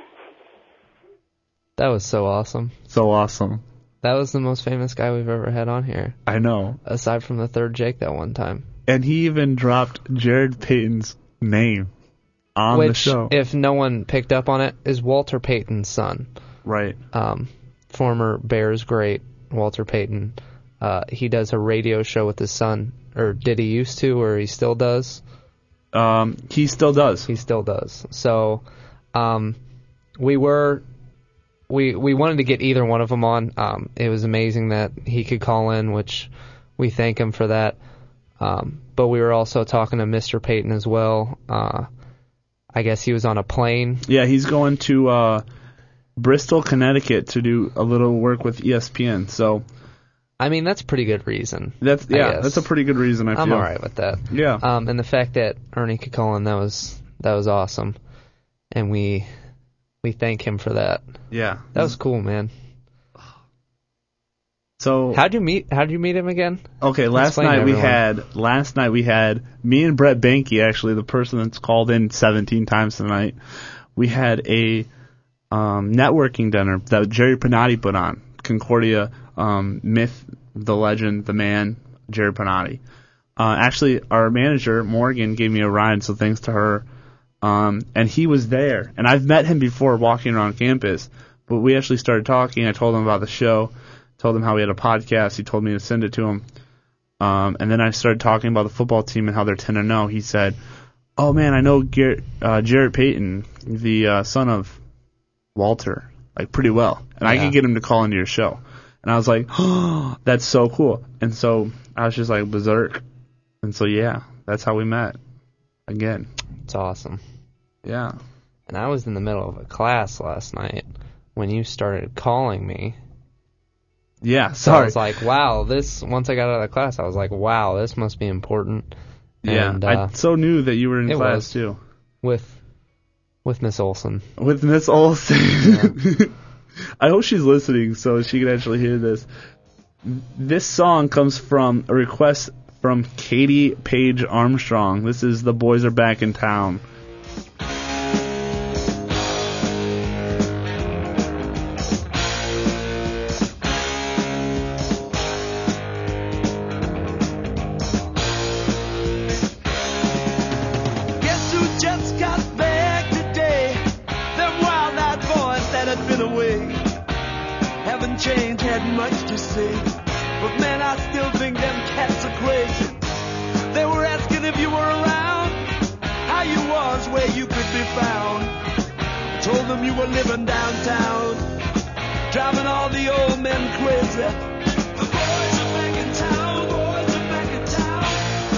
That was so awesome. So awesome. That was the most famous guy we've ever had on here, I know. aside from the third Jake that one time. And he even dropped Jared Payton's name on Which, the show. if no one picked up on it, is Walter Payton's son. Right. Um, former Bears great, Walter Payton. Uh, he does a radio show with his son, or did he used to, or he still does? Um, he still does. He still does. So, um, we were, we we wanted to get either one of them on. Um, it was amazing that he could call in, which we thank him for that. Um, but we were also talking to Mister Payton as well. Uh, I guess he was on a plane. Yeah, he's going to uh, Bristol, Connecticut to do a little work with E S P N. So I mean, that's a pretty good reason. that's I yeah, guess. that's a pretty good reason. I I'm feel. all right with that. Yeah. Um, and the fact that Ernie could call in, that was that was awesome, and we we thank him for that. Yeah. That was cool, man. So How'd you meet? How'd you meet him again? okay, last Explain to night we everyone. had last night we had me and Brett Banky, actually the person that's called in seventeen times tonight. We had a um, networking dinner that Jerry Panati put on. Concordia um, myth, the legend, the man, Jerry Panati. Uh, actually, our manager Morgan gave me a ride, so thanks to her. Um, and he was there, and I've met him before walking around campus. But we actually started talking. I told him about the show, told him how we had a podcast. He told me to send it to him. Um, and then I started talking about the football team and how they're ten and oh. He said, "Oh man, I know Garrett, uh, Jarrett Payton, the uh, son of Walter, like pretty well, and I Yeah. can get him to call into your show." And I was like, "Oh, that's so cool!" And so I was just like berserk. And so yeah, that's how we met again. It's awesome. Yeah. And I was in the middle of a class last night when you started calling me. Yeah. So I Sorry. was like, wow, this, once I got out of the class, I was like, wow, this must be important. yeah. And, uh, I so knew that you were in it class was. too. with, with Miss Olson. With Miss Olsen. I hope she's listening so she can actually hear this. This song comes from a request from Katie Page Armstrong. This is The Boys Are Back in Town. Guess who just got back today? Them wild-eyed boys that had been away. Haven't changed, had much to say. But man, I still think them cats are crazy. They were asking if you were around, how you was, where you could be found. I told them you were living downtown, driving all the old men crazy. The boys are back in town, boys are back in town.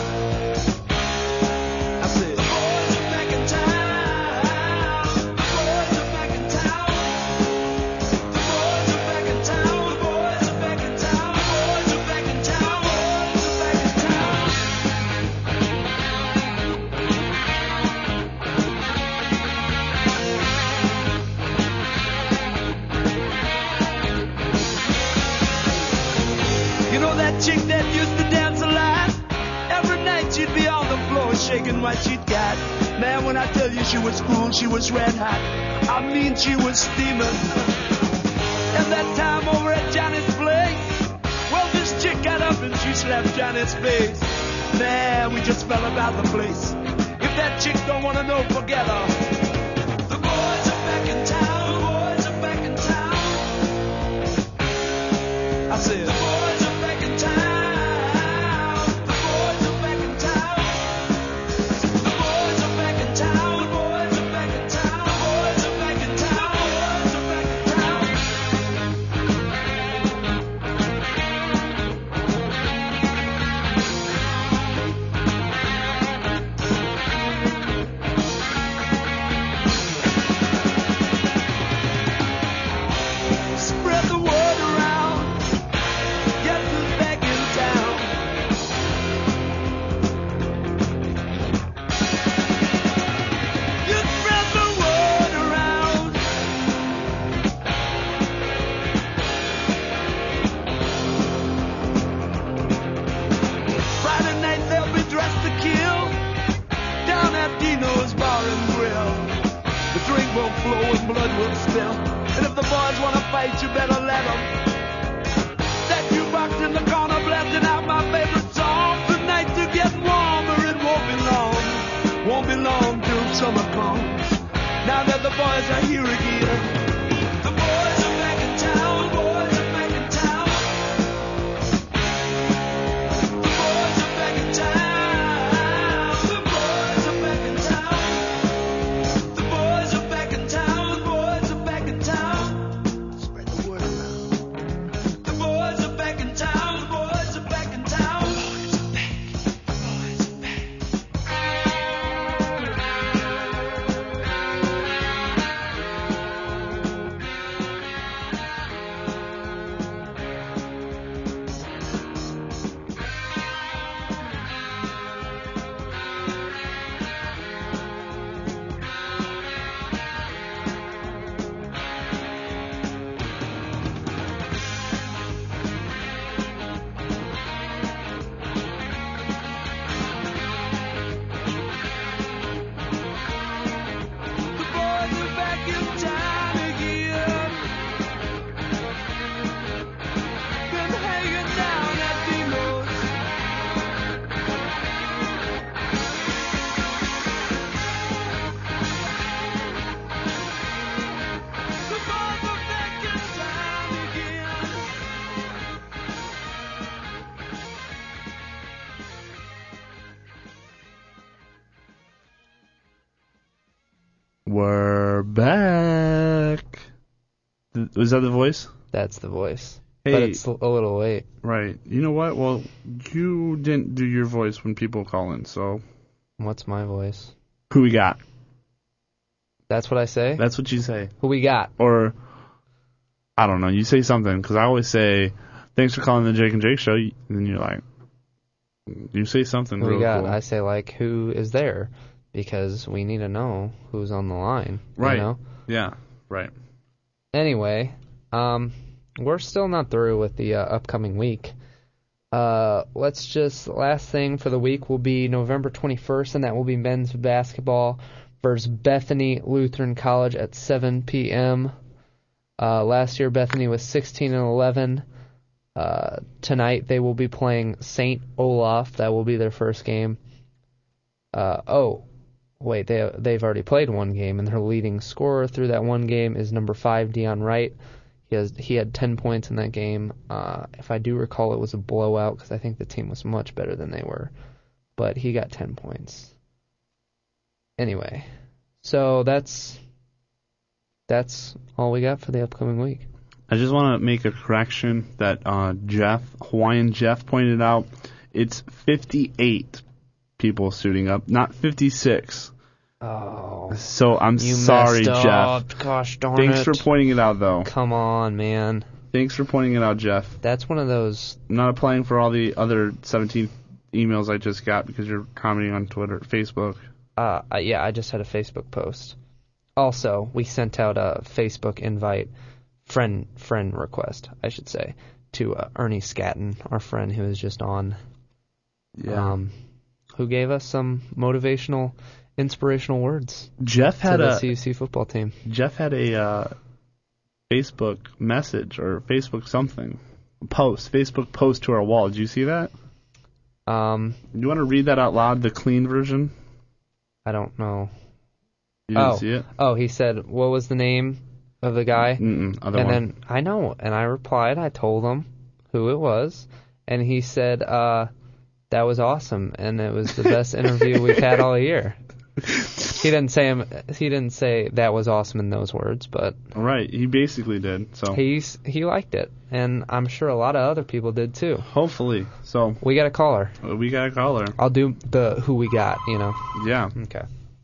I said, the boys are back in town. The boys are back in town. The boys are back in town. The boys are back in town. The boys are back in town. Boys are back in town. said used to dance a lot. Every night she'd be on the floor shaking what she'd got. Man, when I tell you she was cool, she was red hot. I mean, she was steaming. And that time over at Johnny's place, well, this chick got up and she slapped Johnny's face. Man, we just fell about the place. If that chick don't want to know, forget her. The boys are back in town. The boys are back in town. I said, the boys are back in town. The boys are back in town. The boys are back in town. The boys are back in town. The boys are back in town. The boys are back in town. Spread the word around. Get us back in town. You spread the word around. Friday night they'll be dressed to kill down at Dino's Bar and Grill. The drink will flow and blood will spill. And if the boys want to fight, you better let them. That jukebox in the corner blasting out my favorite song. The nights are getting warmer, it won't be long. Won't be long till summer comes. Now that the boys are here again. The boys are back in town. Boys are back in town. The boys are back in town. The boys are back in town. The boys are back in town. The boys are back in town. Spread the word around. The boys are back in town. The boys are back in town. The boys are back. The boys are back. The boys are back in town again. Been hanging down at Dino's. The boys are back in town again. We're back. Th- Was that the voice? That's the voice. Hey. But it's a little late. Right. You know what? Well, you didn't do your voice when people call in, so What's my voice? who we got? That's what I say? That's what you say. Who we got? Or, I don't know, you say something, because I always say, thanks for calling the Jake and Jake show, and then you're like, you say something Who real we got? cool. I say, like, who is there? Because we need to know who's on the line. Right. You know? Yeah, right. Anyway, um, we're still not through with the uh, upcoming week. Uh, let's just, last thing for the week will be November twenty-first, and that will be men's basketball versus Bethany Lutheran College at seven p.m. Uh, last year, Bethany was sixteen and eleven. Uh, tonight, they will be playing Saint Olaf. That will be their first game. Uh, oh, wait, they, they've already played one game, and their leading scorer through that one game is number five, Dion Wright. He has he had ten points in that game. Uh, if I do recall, it was a blowout because I think the team was much better than they were. But he got ten points. Anyway, so that's that's all we got for the upcoming week. I just want to make a correction that uh, Jeff, Hawaiian Jeff, pointed out. It's fifty-eight people suiting up, not fifty-six. Oh. So I'm you sorry, messed Jeff. up. Gosh darn Thanks it. for pointing it out, though. Come on, man. Thanks for pointing it out, Jeff. That's one of those. I'm not applying for all the other seventeen emails I just got because you're commenting on Twitter, Facebook. Uh, uh, yeah, I just had a Facebook post. Also, we sent out a Facebook invite, friend friend request, I should say, to uh, Ernie Scatton, our friend who was just on, Yeah. um, who gave us some motivational, inspirational words Jeff had to the a C U C football team. Jeff had a uh, Facebook message or Facebook something post, Facebook post to our wall. Did you see that? Um, You want to read that out loud, the clean version? I don't know. You didn't oh, see it? oh, he said, what was the name of the guy? Mm-mm, other and one. then I know, and I replied. I told him who it was, and he said, uh, "That was awesome, and it was the best interview we've had all year." He didn't say him. He didn't say that was awesome in those words, but Right, he basically did. So he's he liked it, and I'm sure a lot of other people did too. hopefully, so We got a caller. we got a caller. I'll do the who we got. You know. Yeah, Okay.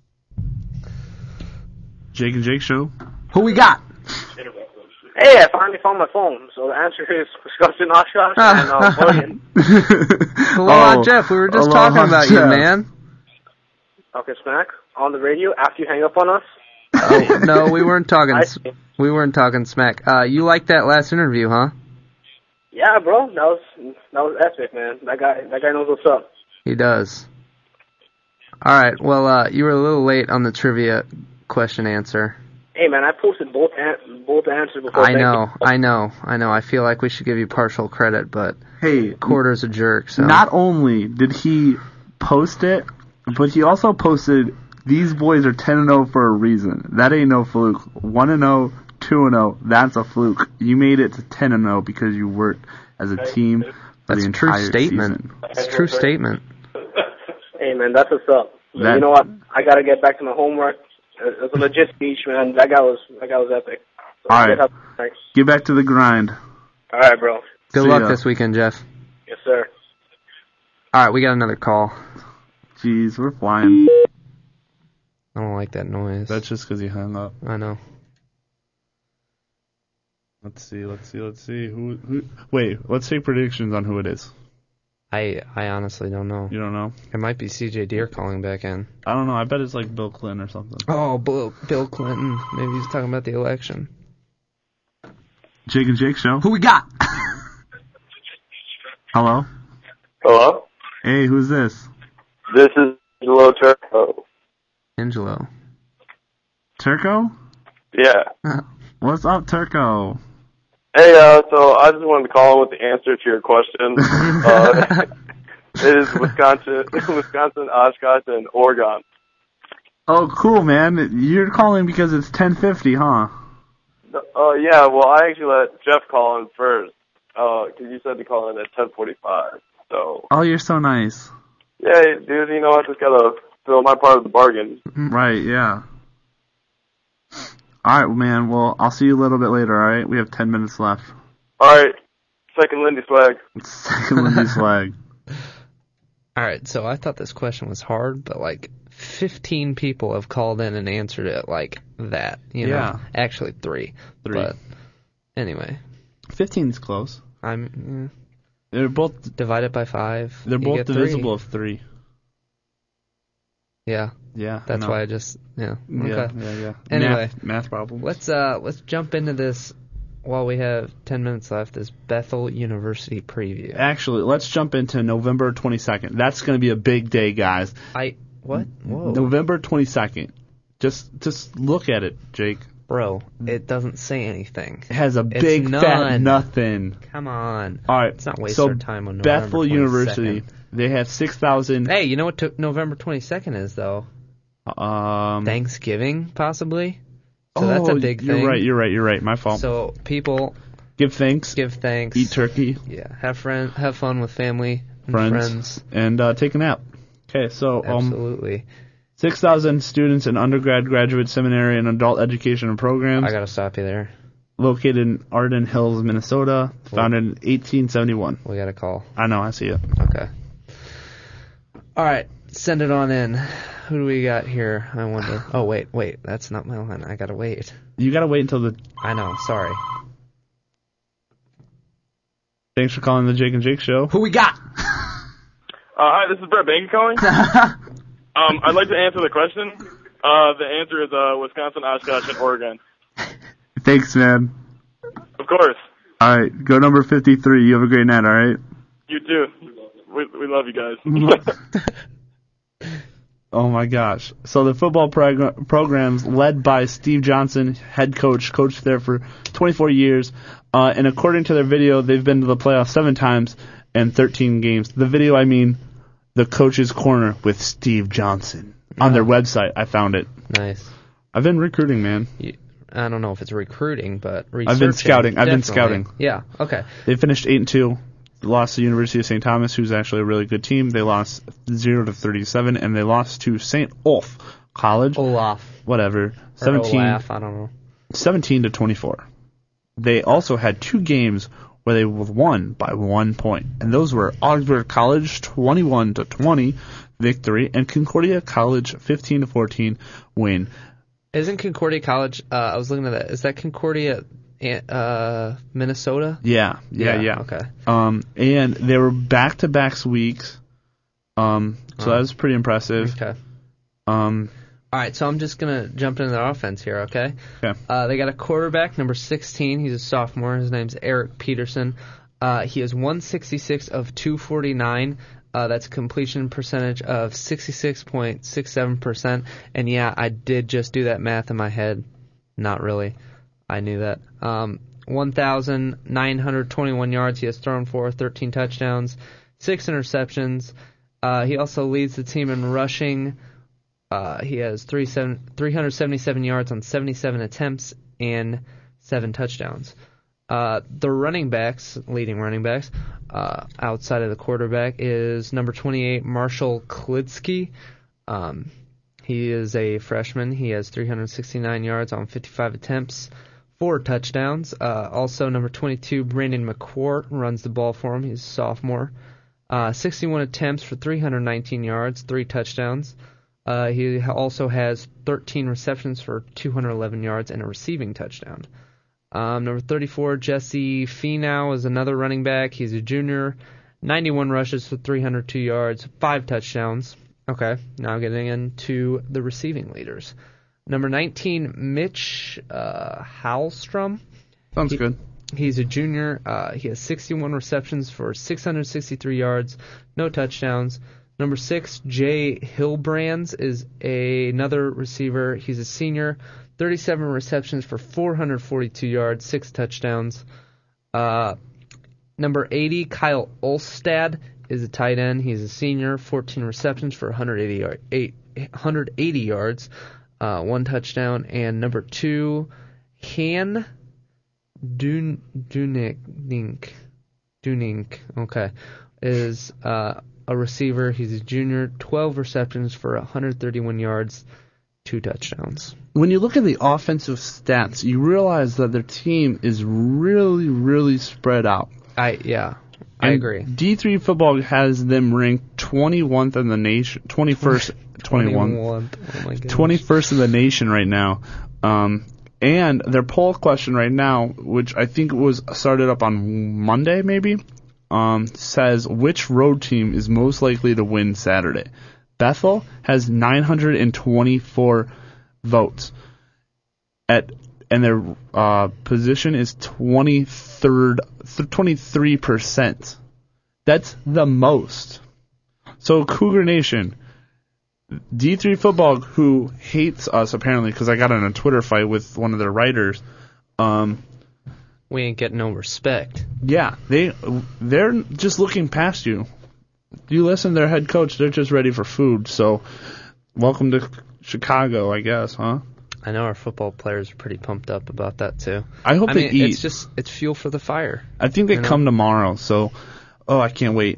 Jake and Jake show. Who we got? Hey, I finally found my phone. So the answer is Wisconsin Oshkosh and uh, Oregon. Aloha, Oh, Jeff. We were just aloha, talking about you, Jeff. man. Okay, Smack, on the radio after you hang up on us. Oh, no, we weren't talking. I- We weren't talking smack. Uh, you liked that last interview, huh? Yeah, bro, that was that was epic, man. That guy, that guy knows what's up. He does. All right. Well, uh, you were a little late on the trivia question answer. Hey, man, I posted both an- both answers before. I know, I know, I know. I feel like we should give you partial credit, but Hey, Quarter's a jerk. So not only did he post it, but he also posted, "These boys are ten and oh for a reason. That ain't no fluke. one and oh, two and oh, that's a fluke. You made it to ten and oh because you worked as a team for that's the a true entire statement. season." It's a true statement. Hey, man, that's what's up. But That- you know what? I gotta get back to my homework. It was a legit speech, man. That guy was that guy was epic. So All right. good help. Thanks. Get back to the grind. All right, bro. Good See luck ya. this weekend, Jeff. Yes, sir. All right, we got another call. Jeez, we're flying. I don't like that noise. That's just because he hung up. I know. Let's see, let's see, let's see. Who? Who? Wait, let's take predictions on who it is. I I honestly don't know. You don't know? It might be C J Deere calling back in. I don't know. I bet it's like Bill Clinton or something. Oh, Bill, Bill Clinton. Maybe he's talking about the election. Jake and Jake show. Who we got? Hello. Hello? Hey, who's this? This is Angelo Turco. Angelo. Turco? Yeah. What's up, Turco? Hey, uh, so I just wanted to call in with the answer to your question. uh, it is Wisconsin, Wisconsin, Oshkosh, and Oregon. Oh, cool, man. You're calling because it's ten fifty, huh? Uh, yeah, well, I actually let Jeff call in first, uh, 'cause you said to call in at ten forty-five. So, Oh, you're so nice. yeah, dude, you know, I just gotta fill my part of the bargain. Right, yeah. Alright, man. Well, I'll see you a little bit later, alright? We have ten minutes left. Alright, second Lindy swag. Second Lindy swag. All right, so I thought this question was hard, but like fifteen people have called in and answered it like that. You know, Yeah. actually three. Three. But anyway, Fifteen's close. I'm They're both eh, divide it by five. they're you both get three. divisible of three. Yeah, Yeah. I that's know. why I just yeah. Okay. Yeah, yeah, yeah. Anyway, math, math problem. let's uh let's jump into this while we have ten minutes left. This Bethel University preview. Actually, let's jump into November twenty-second. That's going to be a big day, guys. I what? Whoa, November twenty-second. Just just look at it, Jake. bro, it doesn't say anything. It has a It's big fat none. nothing. Come on. All right. Let's not waste so our time on November Bethel University, they have six thousand. Hey, you know what to- November twenty-second is, though? Um, Thanksgiving, possibly? So oh, that's a big you're thing. right, you're right, you're right. My fault. So people give thanks, give thanks, eat turkey, yeah, have friend, have fun with family and friends, friends. and uh, take a nap. Okay, so um, Absolutely. six thousand students in undergrad, graduate, seminary, and adult education and programs. I gotta stop you there. Located in Arden Hills, Minnesota. Founded in eighteen seventy-one. We got a call. I know, I see it. Okay. All right, send it on in. Who do we got here? I wonder. Oh, wait, wait. That's not my line. I gotta wait. You gotta wait until the... I know. Sorry. Thanks for calling the Jake and Jake Show. Who we got? Uh, hi, this is Brett Bank calling. um, I'd like to answer the question. Uh, the answer is uh, Wisconsin, Oshkosh, and Oregon. Thanks, man. Of course. All right, go number fifty-three. You have a great night, all right? You too. We we love you guys. Oh, my gosh. So the football prog- programs led by Steve Johnson, head coach, coached there for twenty-four years. Uh, and according to their video, they've been to the playoffs seven times and thirteen games. The video, I mean, the Coach's Corner with Steve Johnson. On their website, I found it. Nice. I've been recruiting, man. You, I don't know if it's recruiting, but researching. I've been scouting. I've been definitely. scouting. Yeah, okay. They finished eight and two. Lost to the University of Saint Thomas, who's actually a really good team. They lost zero to thirty-seven, and they lost to Saint Olaf College. Olaf. Whatever. Or seventeen. Olaf, I don't know. seventeen to twenty-four. They also had two games where they won by one point, and those were Augsburg College twenty-one to twenty victory and Concordia College fifteen to fourteen win. Isn't Concordia College? Uh, I was looking at that. Is that Concordia? Uh, Minnesota? Yeah, yeah, yeah, yeah. Okay. Um, and they were back-to-back weeks. Um, so oh. that was pretty impressive. Okay. Um, all right, so I'm just gonna jump into their offense here. Okay. Okay. Uh, they got a quarterback, number sixteen. He's a sophomore. His name's Eric Peterson. Uh, he is one sixty-six of two forty-nine. Uh, that's a completion percentage of sixty-six point six seven percent. And yeah, I did just do that math in my head. Not really. I knew that. Um, one thousand nine hundred twenty-one yards he has thrown for, thirteen touchdowns, six interceptions. Uh, he also leads the team in rushing. Uh, he has three seven, three hundred seventy-seven yards on seventy-seven attempts and seven touchdowns. Uh, the running backs, leading running backs, uh, outside of the quarterback is number twenty-eight, Marshall Klitsky. Um, he is a freshman. He has three hundred sixty-nine yards on fifty-five attempts. Four touchdowns. Uh, also, number twenty-two, Brandon McQuart runs the ball for him. He's a sophomore. Uh, sixty-one attempts for three hundred nineteen yards, three touchdowns. Uh, he also has thirteen receptions for two hundred eleven yards and a receiving touchdown. Um, number thirty-four, Jesse Finau is another running back. He's a junior. ninety-one rushes for three hundred two yards, five touchdowns. Okay, now getting into the receiving leaders. Number nineteen, Mitch uh, Hallstrom. Sounds he, good. He's a junior. Uh, he has sixty-one receptions for six hundred sixty-three yards, no touchdowns. Number six, Jay Hilbrands is a, another receiver. He's a senior. thirty-seven receptions for four hundred forty-two yards, six touchdowns. Uh, number eighty, Kyle Olstad is a tight end. He's a senior. fourteen receptions for one hundred eighty, yard, eight, one hundred eighty yards. Uh, one touchdown. And number two, Han Dun, Dunink, Dunink, okay, is uh, a receiver. He's a junior, twelve receptions for one hundred thirty-one yards, two touchdowns. When you look at the offensive stats, you realize that their team is really, really spread out. I yeah, I and agree. D three football has them ranked twenty-first in the nation, twenty-first, twenty-one, oh my twenty-first in the nation right now. Um, and their poll question right now, which I think was started up on Monday maybe, um, says which road team is most likely to win Saturday. Bethel has nine hundred twenty-four votes at, and their uh, position is twenty-third, twenty-three percent. That's the most. So Cougar Nation, D three football, who hates us apparently because I got in a Twitter fight with one of their writers. Um, we ain't getting no respect. Yeah, they they're just looking past you. You listen to their head coach; they're just ready for food. So, welcome to Chicago, I guess, huh? I know our football players are pretty pumped up about that too. I hope I they mean, eat. It's just it's fuel for the fire. I think they you know? come tomorrow. So, oh, I can't wait.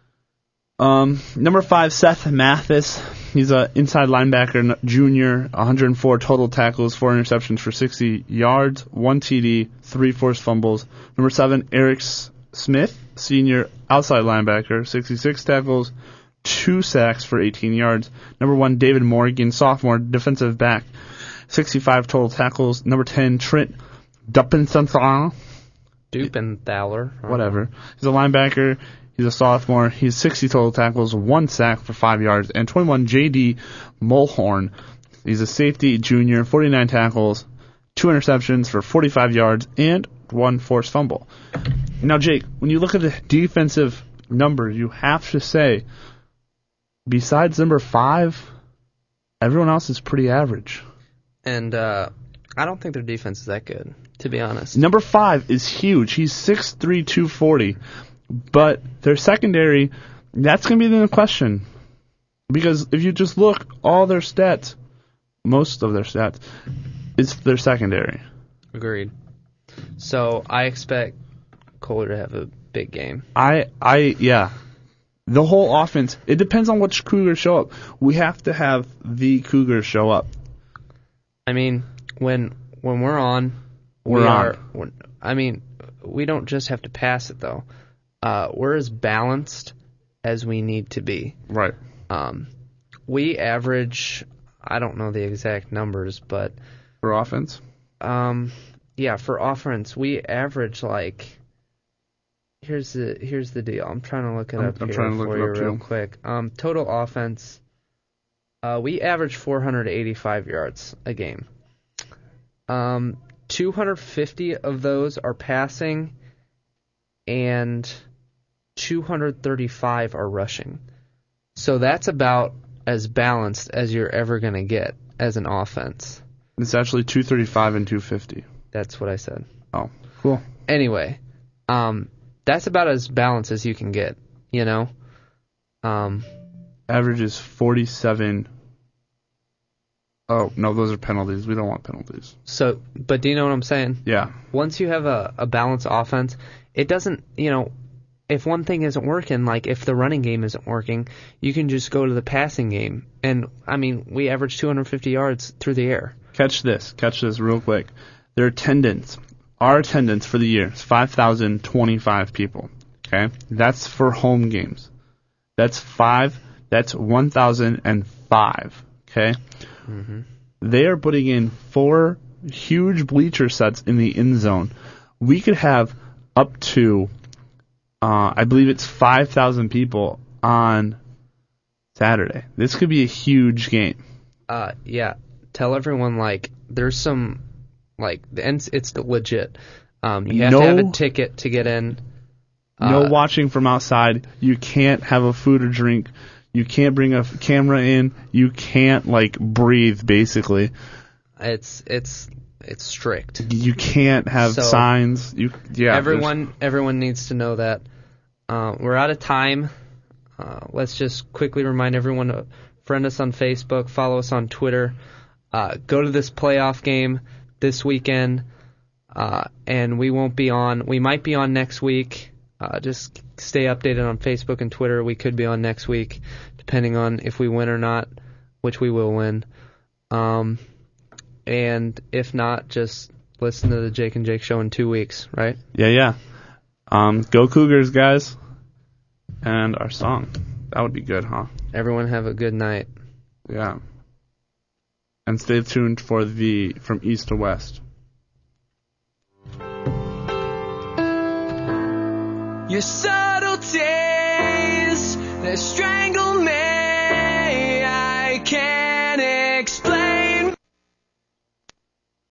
Um, number five, Seth Mathis. He's an inside linebacker, junior, one hundred four total tackles, four interceptions for sixty yards, one T D, three forced fumbles. Number seven, Eric Smith, senior outside linebacker, sixty-six tackles, two sacks for eighteen yards. Number one, David Morgan, sophomore, defensive back, sixty-five total tackles. Number ten, Trent Dupenthaler. Dupenthaler. Whatever. He's a linebacker. He's a sophomore. He's sixty total tackles, one sack for five yards, and twenty-one, J D Mulhorn. He's a safety, junior, forty-nine tackles, two interceptions for forty-five yards, and one forced fumble. Now, Jake, when you look at the defensive numbers, you have to say, besides number five, everyone else is pretty average. And uh, I don't think their defense is that good, to be honest. Number five is huge. He's six three, two forty. But their secondary, that's going to be the question. Because if you just look, all their stats, most of their stats, is their secondary. Agreed. So I expect Kohler to have a big game. I, I, yeah. The whole offense, it depends on which Cougars show up. We have to have the Cougars show up. I mean, when when we're on, We're we on. are. We're, I mean, we don't just have to pass it, though. Uh, we're as balanced as we need to be. Right. Um, we average, I don't know the exact numbers, but For offense? um, yeah, for offense, we average like. Here's the here's the deal. I'm trying to look it I'm- up I'm here trying to look for it you up, real too. quick. Um, total offense, uh, we average four hundred eighty-five yards a game. Um, two hundred fifty of those are passing, and two hundred thirty-five are rushing. So that's about as balanced as you're ever going to get as an offense. It's actually two thirty-five and two fifty. That's what I said. Oh, cool. Anyway, um, that's about as balanced as you can get, you know? Um, Average is forty-seven. Oh, no, those are penalties. We don't want penalties. so, but do you know what I'm saying? Yeah. Once you have a, a balanced offense, it doesn't, you know, if one thing isn't working, like if the running game isn't working, you can just go to the passing game. And, I mean, we average two hundred fifty yards through the air. Catch this. Catch this real quick. Their attendance, our attendance for the year is five thousand twenty-five people. Okay? That's for home games. That's five. That's one thousand five. Okay? Mm-hmm. They are putting in four huge bleacher sets in the end zone. We could have up to, uh, I believe it's five thousand people on Saturday. This could be a huge game. Uh, yeah. Tell everyone, like, there's some, like, and it's legit. Um, you have No- to have a ticket to get in. No Uh, watching from outside. You can't have a food or drink. You can't bring a f- camera in. You can't, like, breathe, basically. It's it's it's strict. You can't have So, signs. You yeah. everyone everyone needs to know that. Uh, we're out of time. Uh, let's just quickly remind everyone to friend us on Facebook, follow us on Twitter, uh, go to this playoff game this weekend, uh, and we won't be on. We might be on next week. Uh, just stay updated on Facebook and Twitter. We could be on next week, depending on if we win or not, which we will win. Um, and if not, just listen to the Jake and Jake show in two weeks, right? Yeah, yeah. Um, go Cougars, guys. And our song. That would be good, huh? Everyone have a good night. Yeah. And stay tuned for the From East to West. Your subtleties, they're strange.